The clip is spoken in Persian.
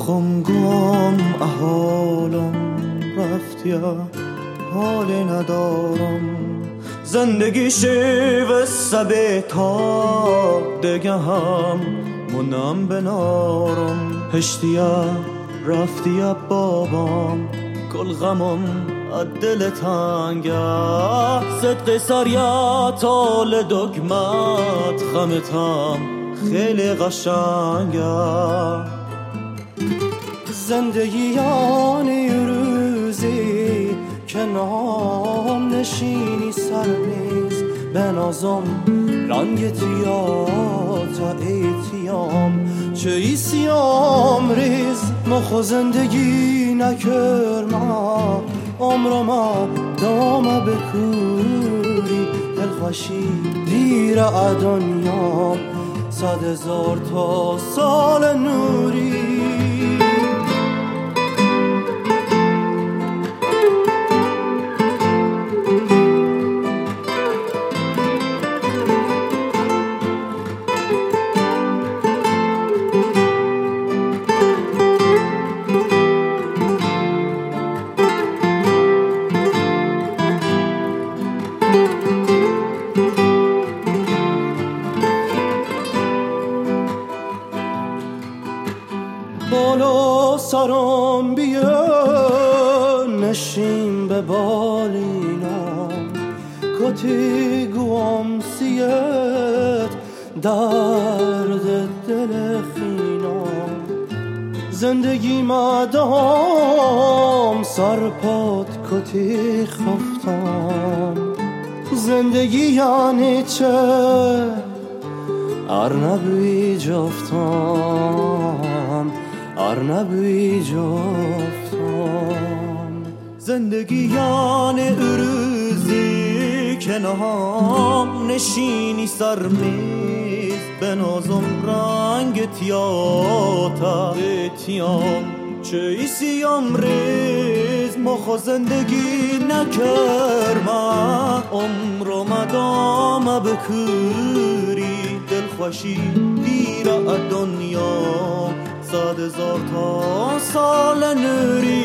خمگم احالم رفتیا حال ندارم زندگی شیو سبه تا دیگه هم منم بنارم هشتیا رفتیا بابام کل غمم دل تنگه صدق سریا تال دگمت غمتم خیلی قشنگه زندگیان روزی کنام نشینی سرمیز بنازم رنگ تیاتا ایتیام چه ایسیام ریز مخو زندگی نکرما عمرما دامه بکوری دلخوشی دیر دنیام 100,000 تا سال نوری بالا سرم بیا نشین به بالینم کتی گوام سیت درد دل خینم زندگی مدام سرپاد کتی خفتم زندگی یعنی چه ارنبی جفتم ارنبی جفتم زندگی یعنی اروزی کنام نشینی سرمیز بنازم رنگ تیاتا تیام چه ایسیم ریز مخو زندگی نکرم عمرو مدام بکوری دلخوشی دیر دنیا 100,000 تا سال نوری